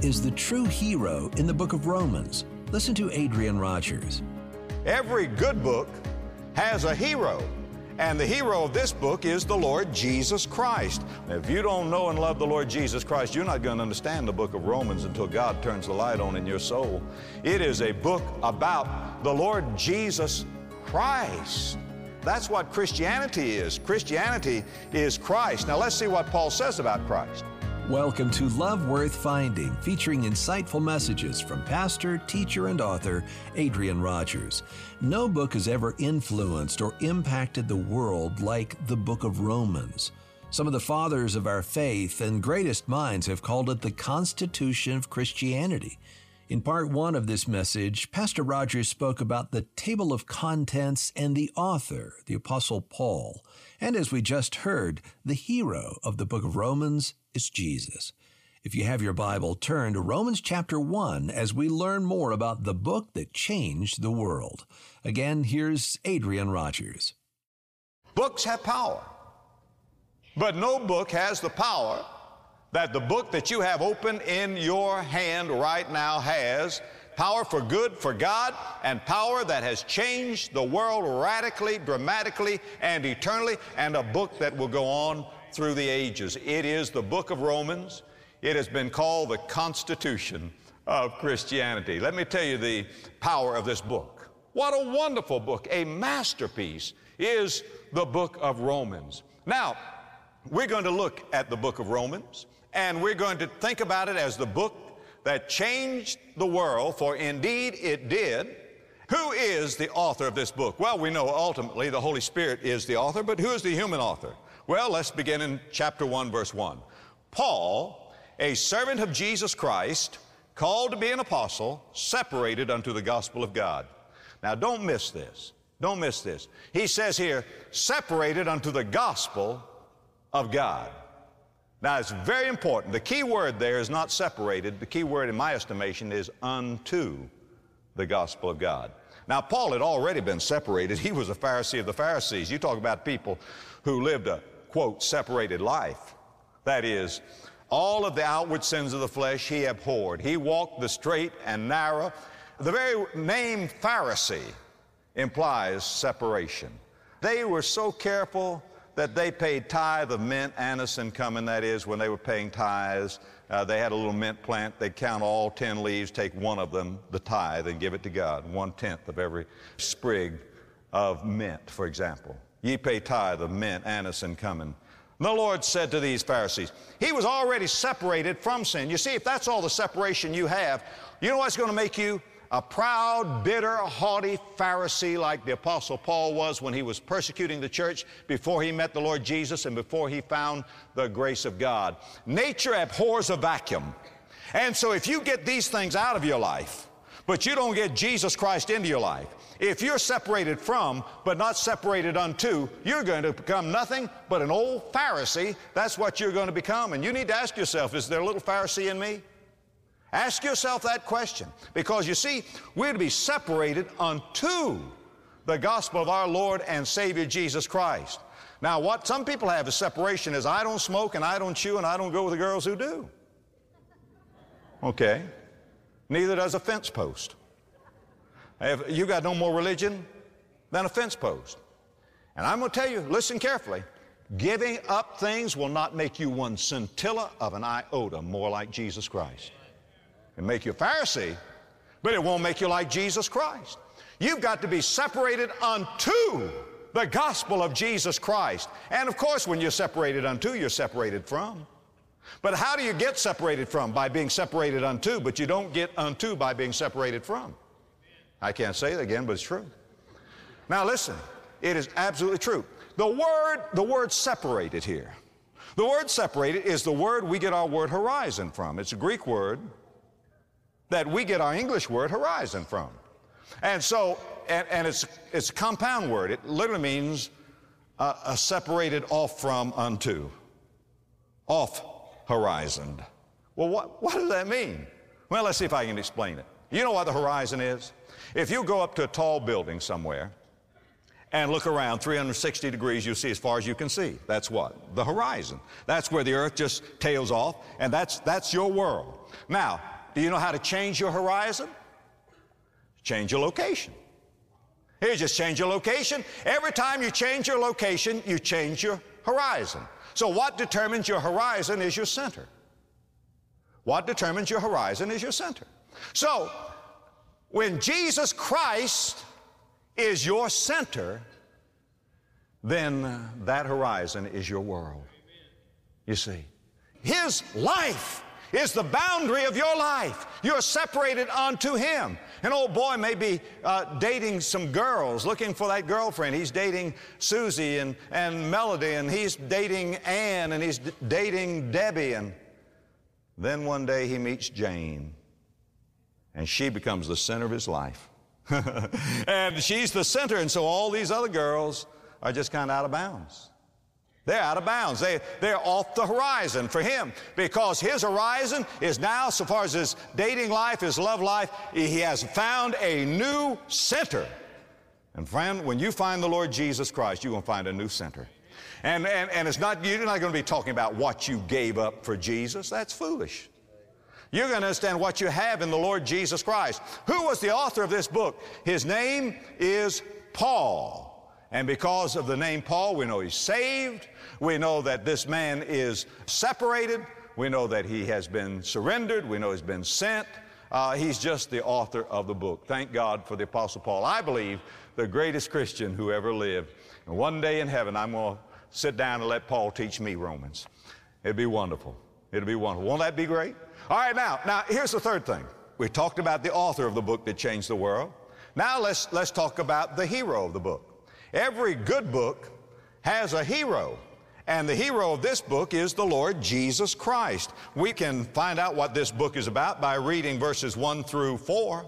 is the true hero in the book of Romans. Listen to Adrian Rogers. Every good book has a hero, and the hero of this book is the Lord Jesus Christ. Now, if you don't know and love the Lord Jesus Christ, you're not going to understand the book of Romans until God turns the light on in your soul. It is a book about the Lord Jesus Christ. That's what Christianity is. Christianity is Christ. Now let's see what Paul says about Christ. Welcome to Love Worth Finding, featuring insightful messages from pastor, teacher, and author Adrian Rogers. No book has ever influenced or impacted the world like the book of Romans. Some of the fathers of our faith and greatest minds have called it the Constitution of Christianity. In part one of this message, Pastor Rogers spoke about the table of contents and the author, the Apostle Paul. And as we just heard, the hero of the book of Romans is Jesus. If you have your Bible, turn to Romans chapter 1 as we learn more about the book that changed the world. Again, here's Adrian Rogers. Books have power, but no book has the power that the book that you have open in your hand right now has. Power for good for God, and power that has changed the world radically, dramatically, and eternally, and a book that will go on through the ages. It is the book of Romans. It has been called the Constitution of Christianity. Let me tell you the power of this book. What a wonderful book, a masterpiece is the book of Romans. Now, we're going to look at the book of Romans, and we're going to think about it as the book that changed the world, for indeed it did. Who is the author of this book? Well, we know ultimately the Holy Spirit is the author, but who is the human author? Well, let's begin in chapter 1, verse 1. Paul, a servant of Jesus Christ, called to be an apostle, separated unto the gospel of God. Now, don't miss this. Don't miss this. He says here, separated unto the gospel of God. Now, it's very important. The key word there is not separated. The key word, in my estimation, is unto the gospel of God. Now, Paul had already been separated. He was a Pharisee of the Pharisees. You talk about people who lived a, quote, separated life. That is, all of the outward sins of the flesh he abhorred. He walked the straight and narrow. The very name Pharisee implies separation. They were so careful that they paid tithe of mint, anise, and cumin. That is, when they were paying tithes, they had a little mint plant. They'd count all 10 leaves, take one of them, the tithe, and give it to God, 1/10 of every sprig of mint, for example. Ye pay tithe of mint, anise, and cumin. The Lord said to these Pharisees, he was already separated from sin. You see, if that's all the separation you have, you know what's going to make you? A proud, bitter, haughty Pharisee like the Apostle Paul was when he was persecuting the church before he met the Lord Jesus and before he found the grace of God. Nature abhors a vacuum. And so if you get these things out of your life, but you don't get Jesus Christ into your life, if you're separated from, but not separated unto, you're going to become nothing but an old Pharisee. That's what you're going to become. And you need to ask yourself, is there a little Pharisee in me? Ask yourself that question, because you see, we're to be separated unto the gospel of our Lord and Savior Jesus Christ. Now, what some people have as separation is, I don't smoke and I don't chew and I don't go with the girls who do. Okay. Neither does a fence post. If you got no more religion than a fence post. And I'm going to tell you, listen carefully, giving up things will not make you one scintilla of an iota more like Jesus Christ. It'll make you a Pharisee, but it won't make you like Jesus Christ. You've got to be separated unto the gospel of Jesus Christ. And of course, when you're separated unto, you're separated from. But how do you get separated from? By being separated unto, but you don't get unto by being separated from. I can't say it again, but it's true. Now listen, it is absolutely true. The word separated here. The word separated is the word we get our word horizon from. It's a Greek word that we get our English word horizon from. And so, and it's a compound word. It literally means separated off from unto. Off horizoned. Well, what does that mean? Well, let's see if I can explain it. You know what the horizon is? If you go up to a tall building somewhere and look around 360 degrees, you'll see as far as you can see. That's what? The horizon. That's where the earth just tails off, and that's your world. Now, do you know how to change your horizon? Change your location. Here, just change your location. Every time you change your location, you change your horizon. So what determines your horizon is your center. What determines your horizon is your center. So when Jesus Christ is your center, then that horizon is your world. You see, His life is the boundary of your life. You're separated unto Him. An old boy may be dating some girls, looking for that girlfriend. He's dating Susie and Melody, and he's dating Ann, and he's dating Debbie. And then one day he meets Jane, and she becomes the center of his life. And she's the center, and so all these other girls are just kind of out of bounds. They're out of bounds. They're off the horizon for him, because his horizon is now, so far as his dating life, his love life, he has found a new center. And friend, when you find the Lord Jesus Christ, you're going to find a new center. And it's not, you're not going to be talking about what you gave up for Jesus. That's foolish. You're going to understand what you have in the Lord Jesus Christ. Who was the author of this book? His name is Paul. And because of the name Paul, we know he's saved. We know that this man is separated. We know that he has been surrendered. We know he's been sent. He's just the author of the book. Thank God for the Apostle Paul. I believe the greatest Christian who ever lived. And one day in heaven, I'm going to sit down and let Paul teach me Romans. It'd be wonderful. It'd be wonderful. Won't that be great? All right, now here's the third thing. We talked about the author of the book that changed the world. Now let's talk about the hero of the book. Every good book has a hero, and the hero of this book is the Lord Jesus Christ. We can find out what this book is about by reading verses 1 through 4.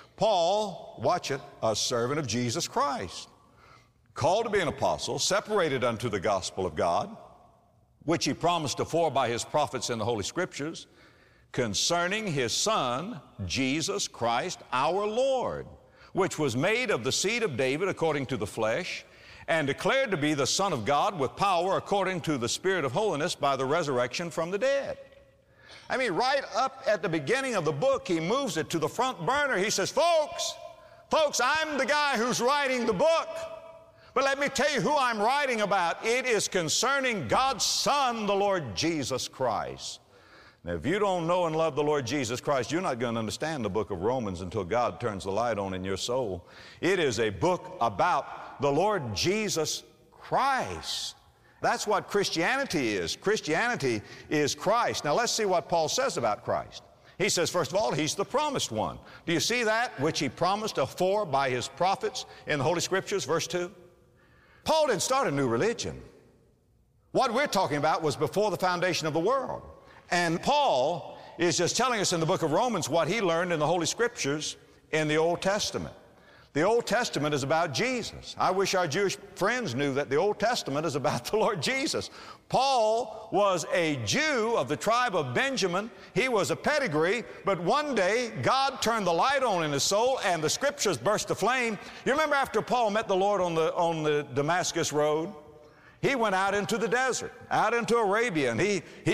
Paul, watch it, a servant of Jesus Christ, called to be an apostle, separated unto the gospel of God, which he promised afore by his prophets in the Holy Scriptures, concerning his Son, Jesus Christ our Lord, which was made of the seed of David according to the flesh, and declared to be the Son of God with power according to the Spirit of holiness by the resurrection from the dead. I mean, right up at the beginning of the book, he moves it to the front burner. He says, folks, I'm the guy who's writing the book. But let me tell you who I'm writing about. It is concerning God's Son, the Lord Jesus Christ. Now, if you don't know and love the Lord Jesus Christ, you're not going to understand the book of Romans until God turns the light on in your soul. It is a book about the Lord Jesus Christ. That's what Christianity is. Christianity is Christ. Now, let's see what Paul says about Christ. He says, first of all, he's the promised one. Do you see that? Which he promised afore by his prophets in the Holy Scriptures, verse 2. Paul didn't start a new religion. What we're talking about was before the foundation of the world. And Paul is just telling us in the book of Romans what he learned in the Holy Scriptures in the Old Testament. The Old Testament is about Jesus. I wish our Jewish friends knew that the Old Testament is about the Lord Jesus. Paul was a Jew of the tribe of Benjamin. He was a pedigree, but one day God turned the light on in his soul and the Scriptures burst aflame. You remember after Paul met the Lord on the Damascus road? He went out into the desert, out into Arabia, and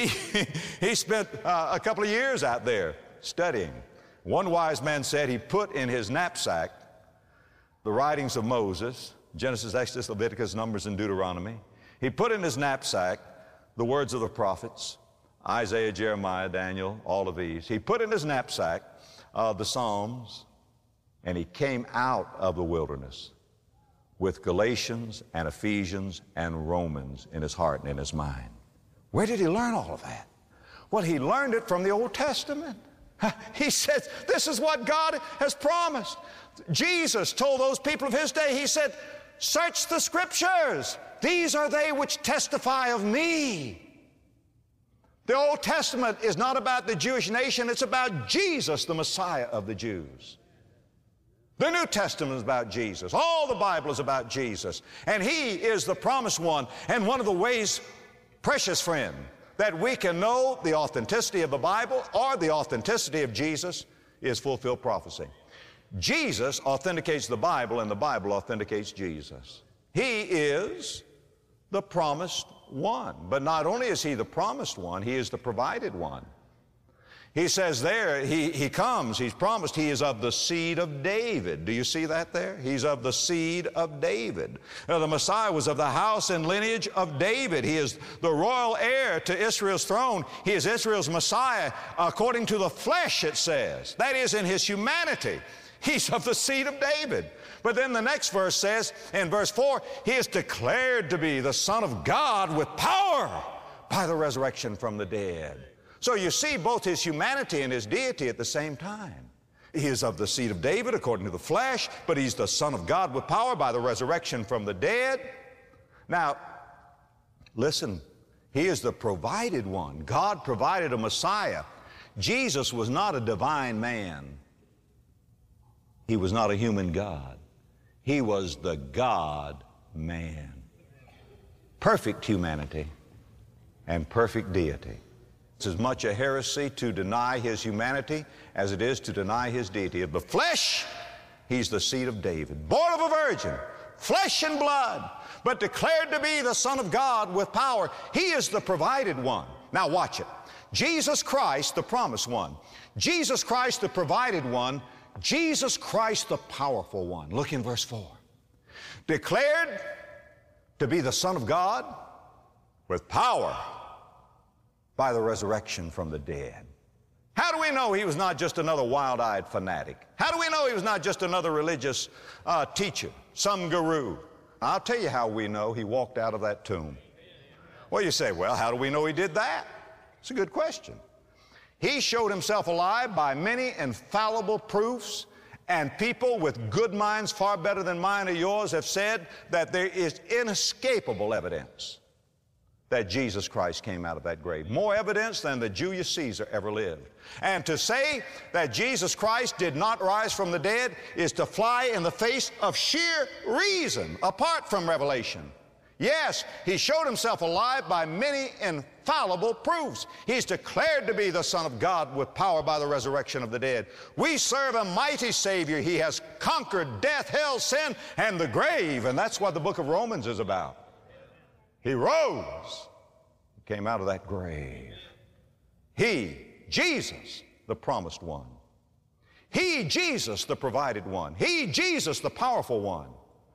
he spent a couple of years out there studying. One wise man said he put in his knapsack the writings of Moses, Genesis, Exodus, Leviticus, Numbers, and Deuteronomy. He put in his knapsack the words of the prophets, Isaiah, Jeremiah, Daniel, all of these. He put in his knapsack the Psalms, and he came out of the wilderness with Galatians and Ephesians and Romans in his heart and in his mind. Where did he learn all of that? Well, he learned it from the Old Testament. He said, this is what God has promised. Jesus told those people of his day, he said, search the Scriptures. These are they which testify of me. The Old Testament is not about the Jewish nation, it's about Jesus, the Messiah of the Jews. The New Testament is about Jesus. All the Bible is about Jesus. And he is the promised one. And one of the ways, precious friend, that we can know the authenticity of the Bible or the authenticity of Jesus is fulfilled prophecy. Jesus authenticates the Bible, and the Bible authenticates Jesus. He is the promised one. But not only is he the promised one, he is the provided one. He says there, he comes, he's promised he is of the seed of David. Do you see that there? He's of the seed of David. Now, the Messiah was of the house and lineage of David. He is the royal heir to Israel's throne. He is Israel's Messiah according to the flesh, it says. That is, in his humanity. He's of the seed of David. But then the next verse says, in verse 4, he is declared to be the Son of God with power by the resurrection from the dead. So you see both his humanity and his deity at the same time. He is of the seed of David according to the flesh, but he's the Son of God with power by the resurrection from the dead. Now, listen, he is the provided one. God provided a Messiah. Jesus was not a divine man. He was not a human God. He was the God-man. Perfect humanity and perfect deity. It's as much a heresy to deny his humanity as it is to deny his deity. Of the flesh, he's the seed of David, born of a virgin, flesh and blood, but declared to be the Son of God with power. He is the provided one. Now watch it. Jesus Christ, the promised one. Jesus Christ, the provided one. Jesus Christ, the powerful one. Look in verse 4. Declared to be the Son of God with power by the resurrection from the dead. How do we know he was not just another wild-eyed fanatic? How do we know he was not just another religious teacher, some guru? I'll tell you how we know he walked out of that tomb. Well, you say, well, how do we know he did that? It's a good question. He showed himself alive by many infallible proofs, and people with good minds far better than mine or yours have said that there is inescapable evidence that Jesus Christ came out of that grave. More evidence than the Julius Caesar ever lived. And to say that Jesus Christ did not rise from the dead is to fly in the face of sheer reason, apart from revelation. Yes, he showed himself alive by many infallible proofs. He's declared to be the Son of God with power by the resurrection of the dead. We serve a mighty Savior. He has conquered death, hell, sin, and the grave. And that's what the book of Romans is about. He rose, came out of that grave. He, Jesus, the promised one. He, Jesus, the provided one. He, Jesus, the powerful one.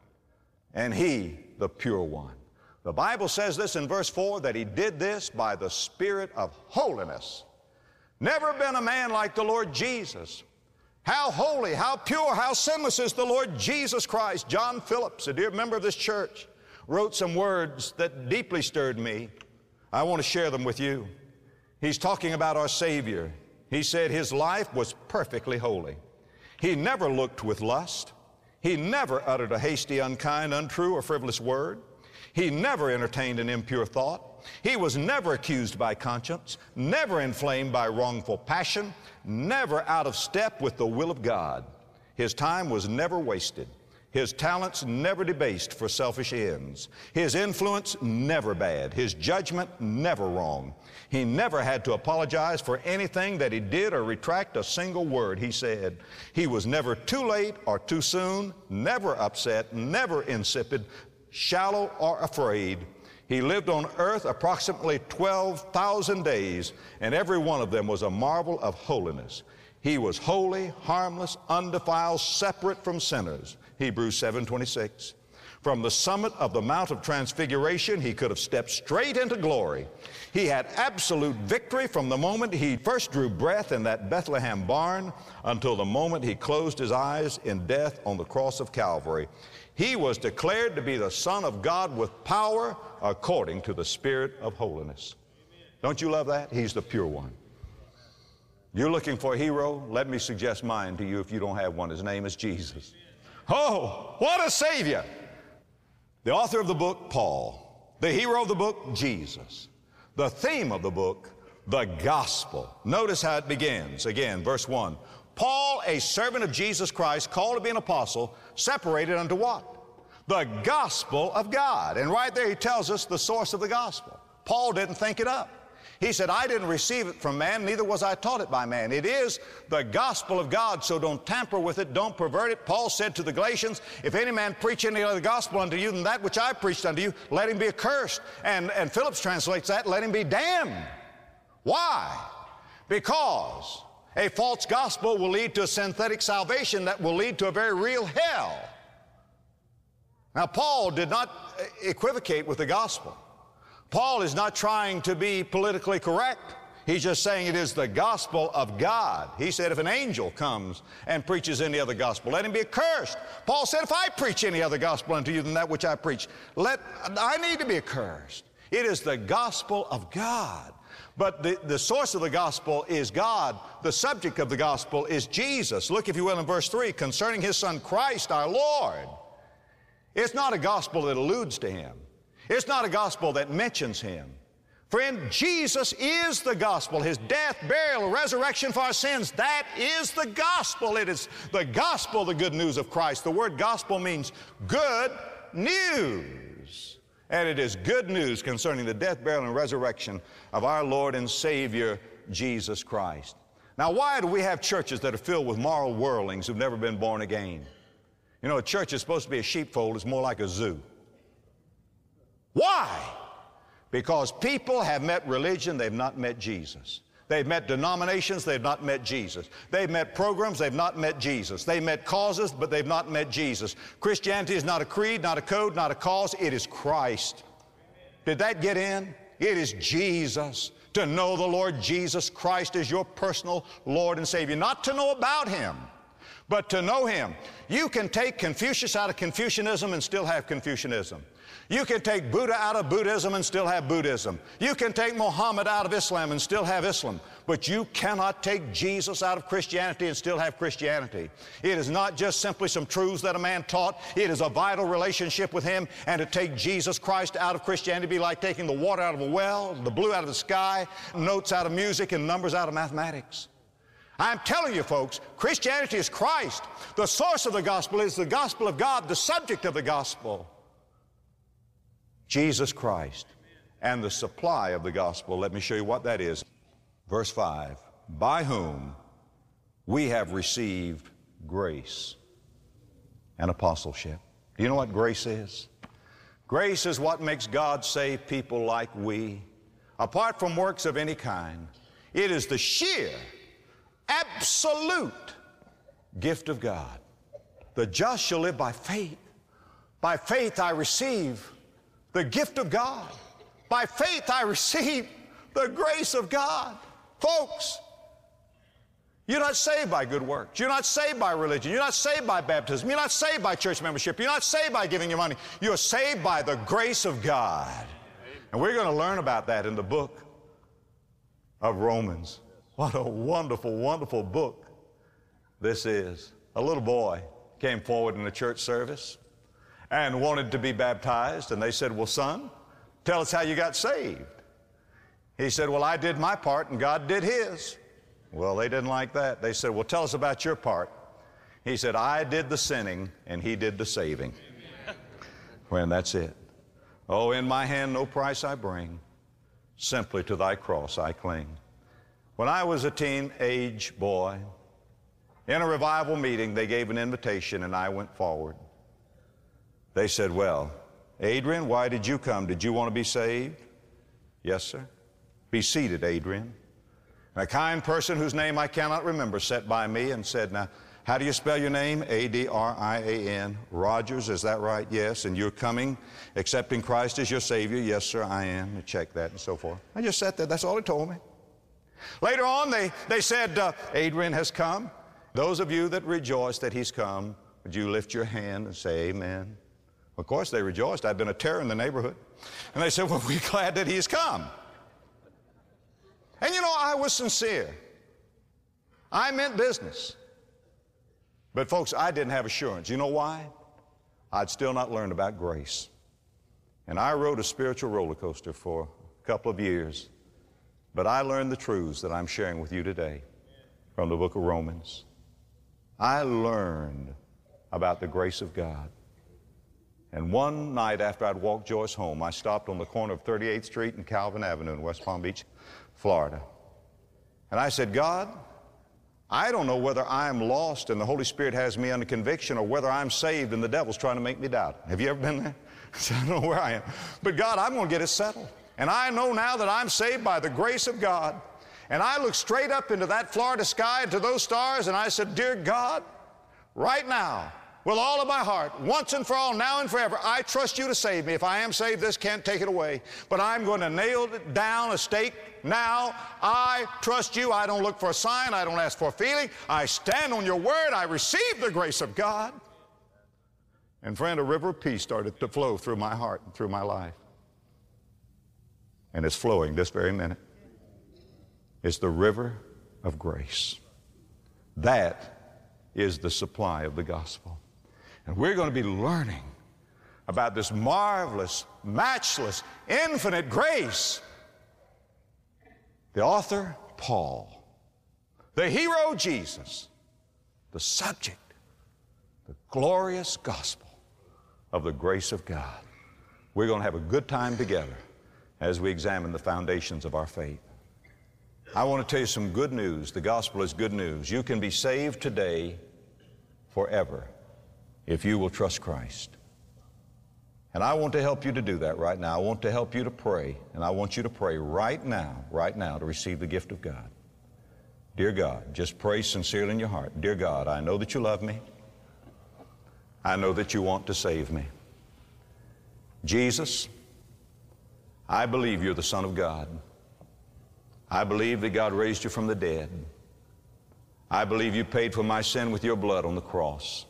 And he, the pure one. The Bible says this in verse 4, that he did this by the Spirit of holiness. Never been a man like the Lord Jesus. How holy, how pure, how sinless is the Lord Jesus Christ. John Phillips, a dear member of this church, wrote some words that deeply stirred me. I want to share them with you. He's talking about our Savior. He said his life was perfectly holy. He never looked with lust. He never uttered a hasty, unkind, untrue, or frivolous word. He never entertained an impure thought. He was never accused by conscience, never inflamed by wrongful passion, never out of step with the will of God. His time was never wasted. His talents never debased for selfish ends. His influence never bad. His judgment never wrong. He never had to apologize for anything that he did or retract a single word he said. He was never too late or too soon, never upset, never insipid, shallow or afraid. He lived on earth approximately 12,000 days, and every one of them was a marvel of holiness. He was holy, harmless, undefiled, separate from sinners. Hebrews 7:26. From the summit of the Mount of Transfiguration, he could have stepped straight into glory. He had absolute victory from the moment he first drew breath in that Bethlehem barn until the moment he closed his eyes in death on the cross of Calvary. He was declared to be the Son of God with power according to the Spirit of holiness. Don't you love that? He's the pure one. You're looking for a hero? Let me suggest mine to you if you don't have one. His name is Jesus. Oh, what a Savior! The author of the book, Paul. The hero of the book, Jesus. The theme of the book, the gospel. Notice how it begins. Again, verse 1. Paul, a servant of Jesus Christ, called to be an apostle, separated unto what? The gospel of God. And right there he tells us the source of the gospel. Paul didn't think it up. He said, I didn't receive it from man, neither was I taught it by man. It is the gospel of God, so don't tamper with it, don't pervert it. Paul said to the Galatians, if any man preach any other gospel unto you than that which I preached unto you, let him be accursed. And Phillips translates that, let him be damned. Why? because a false gospel will lead to a synthetic salvation that will lead to a very real hell. Now, Paul did not equivocate with the gospel. Paul is not trying to be politically correct. He's just saying it is the gospel of God. He said if an angel comes and preaches any other gospel, let him be accursed. Paul said if I preach any other gospel unto you than that which I preach, I need to be accursed. It is the gospel of God. But the source of the gospel is God. The subject of the gospel is Jesus. Look, if you will, in verse 3, concerning His Son Christ our Lord. It's not a gospel that alludes to Him. It's not a gospel that mentions Him. Friend, Jesus is the gospel. His death, burial, resurrection for our sins, that is the gospel. It is the gospel, the good news of Christ. The word gospel means good news. And it is good news concerning the death, burial, and resurrection of our Lord and Savior, Jesus Christ. Now, why do we have churches that are filled with moral worldlings who've never been born again? You know, a church is supposed to be a sheepfold. It's more like a zoo. Why? Because people have met religion, they've not met Jesus. They've met denominations, they've not met Jesus. They've met programs, they've not met Jesus. They met causes, but they've not met Jesus. Christianity is not a creed, not a code, not a cause. It is Christ. Did that get in? It is Jesus. To know the Lord Jesus Christ as your personal Lord and Savior. Not to know about Him, but to know Him. You can take Confucius out of Confucianism and still have Confucianism. You can take Buddha out of Buddhism and still have Buddhism. You can take Muhammad out of Islam and still have Islam. But you cannot take Jesus out of Christianity and still have Christianity. It is not just simply some truths that a man taught. It is a vital relationship with Him. And to take Jesus Christ out of Christianity would be like taking the water out of a well, the blue out of the sky, notes out of music, and numbers out of mathematics. I'm telling you, folks, Christianity is Christ. The source of the gospel is the gospel of God, the subject of the gospel, Jesus Christ. And the supply of the gospel, let me show you what that is. Verse 5, by whom we have received grace and apostleship. Do you know what grace is? Grace is what makes God save people like we, apart from works of any kind. It is the sheer, absolute gift of God. The just shall live by faith. By faith I receive the gift of God. By faith I receive the grace of God. Folks, you're not saved by good works. You're not saved by religion. You're not saved by baptism. You're not saved by church membership. You're not saved by giving your money. You're saved by the grace of God. And we're going to learn about that in the book of Romans. What a wonderful, wonderful book this is. A little boy came forward in the church service and wanted to be baptized. And they said, well, son, tell us how you got saved. He said, well, I did my part and God did His. Well, they didn't like that. They said, well, tell us about your part. He said, I did the sinning and He did the saving. When that's it. Oh, in my hand no price I bring, simply to Thy cross I cling. When I was a teenage boy, in a revival meeting, they gave an invitation and I went forward. They said, well, Adrian, why did you come? Did you want to be saved? Yes, sir. Be seated, Adrian. And a kind person whose name I cannot remember sat by me and said, now, how do you spell your name? A-D-R-I-A-N. Rogers, is that right? Yes. And you're coming, accepting Christ as your Savior? Yes, sir, I am. And check that and so forth. I just sat there. That's all he told me. Later on, they said, Adrian has come. Those of you that rejoice that he's come, would you lift your hand and say amen? Of course, they rejoiced. I'd been a terror in the neighborhood. And they said, well, we're glad that he's come. And you know, I was sincere. I meant business. But folks, I didn't have assurance. You know why? I'd still not learned about grace. And I rode a spiritual roller coaster for a couple of years. But I learned the truths that I'm sharing with you today from the book of Romans. I learned about the grace of God. And one night after I'd walked Joyce home, I stopped on the corner of 38th Street and Calvin Avenue in West Palm Beach, Florida. And I said, God, I don't know whether I'm lost and the Holy Spirit has me under conviction or whether I'm saved and the devil's trying to make me doubt. Have you ever been there? I don't know where I am. But God, I'm going to get it settled. And I know now that I'm saved by the grace of God. And I looked straight up into that Florida sky and to those stars, and I said, Dear God, right now, with all of my heart, once and for all, now and forever, I trust you to save me. If I am saved, this can't take it away. But I'm going to nail it down a stake now. I trust you. I don't look for a sign. I don't ask for a feeling. I stand on your word. I receive the grace of God. And friend, a river of peace started to flow through my heart and through my life. And it's flowing this very minute. It's the river of grace. That is the supply of the gospel. And we're going to be learning about this marvelous, matchless, infinite grace. The author, Paul. The hero, Jesus. The subject, the glorious gospel of the grace of God. We're going to have a good time together as we examine the foundations of our faith. I want to tell you some good news. The gospel is good news. You can be saved today, forever, if you will trust Christ. And I want to help you to do that right now. I want to help you to pray, and I want you to pray right now to receive the gift of God. Dear God, just pray sincerely in your heart. Dear God, I know that you love me. I know that you want to save me. Jesus, I believe you're the Son of God. I believe that God raised you from the dead. I believe you paid for my sin with your blood on the cross.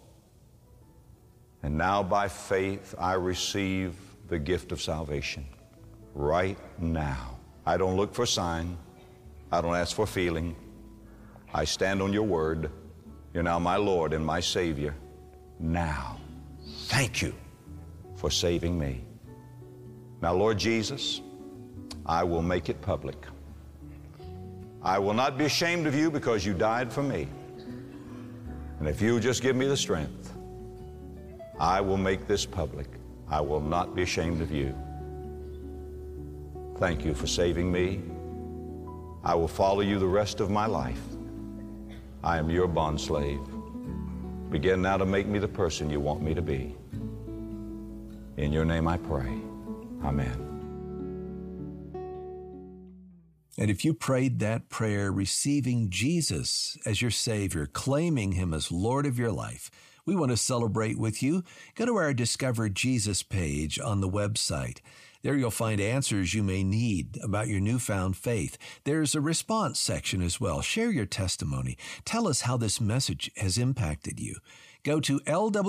And now by faith I receive the gift of salvation right now. I don't look for a sign. I don't ask for feeling. I stand on your word. You're now my Lord and my Savior. Now, thank you for saving me. Now, Lord Jesus, I will make it public. I will not be ashamed of you because you died for me. And if you'll just give me the strength, I will make this public. I will not be ashamed of you. Thank you for saving me. I will follow you the rest of my life. I am your bondslave. Begin now to make me the person you want me to be. In your name I pray. Amen. And if you prayed that prayer, receiving Jesus as your Savior, claiming Him as Lord of your life, we want to celebrate with you. Go to our Discover Jesus page on the website. There you'll find answers you may need about your newfound faith. There's a response section as well. Share your testimony. Tell us how this message has impacted you. Go to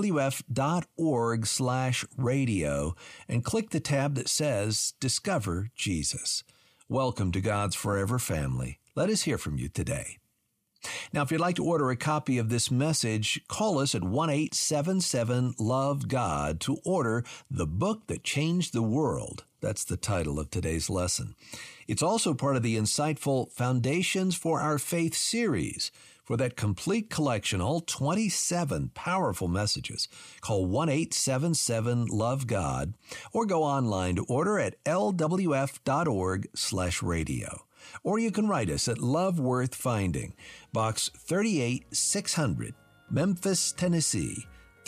lwf.org/radio and click the tab that says Discover Jesus. Welcome to God's Forever Family. Let us hear from you today. Now, if you'd like to order a copy of this message, call us at 1-877-LOVE-GOD to order The Book That Changed the World. That's the title of today's lesson. It's also part of the insightful Foundations for Our Faith series. For that complete collection, all 27 powerful messages, call 1-877-LOVE-GOD or go online to order at lwf.org/radio. Or you can write us at Love Worth Finding, Box 38600, Memphis, Tennessee,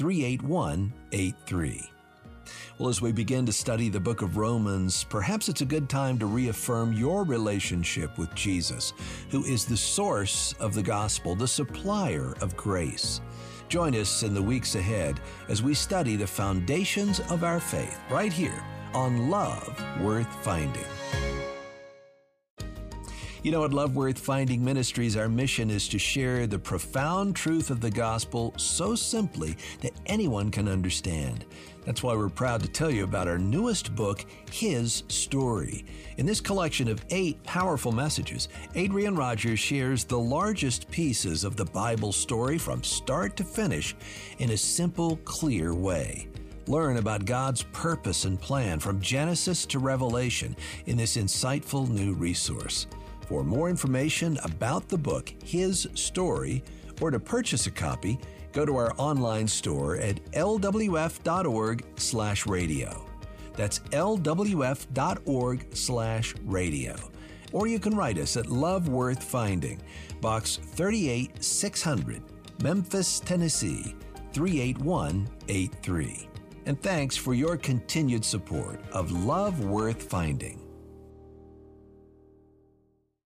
38183. Well, as we begin to study the book of Romans, perhaps it's a good time to reaffirm your relationship with Jesus, who is the source of the gospel, the supplier of grace. Join us in the weeks ahead as we study the foundations of our faith right here on Love Worth Finding. You know, at Love Worth Finding Ministries, our mission is to share the profound truth of the gospel so simply that anyone can understand. That's why we're proud to tell you about our newest book, His Story. In this collection of 8 powerful messages, Adrian Rogers shares the largest pieces of the Bible story from start to finish in a simple, clear way. Learn about God's purpose and plan from Genesis to Revelation in this insightful new resource. For more information about the book, His Story, or to purchase a copy, go to our online store at lwf.org/radio. That's lwf.org/radio. Or you can write us at Love Worth Finding, Box 38600, Memphis, Tennessee, 38183. And thanks for your continued support of Love Worth Finding.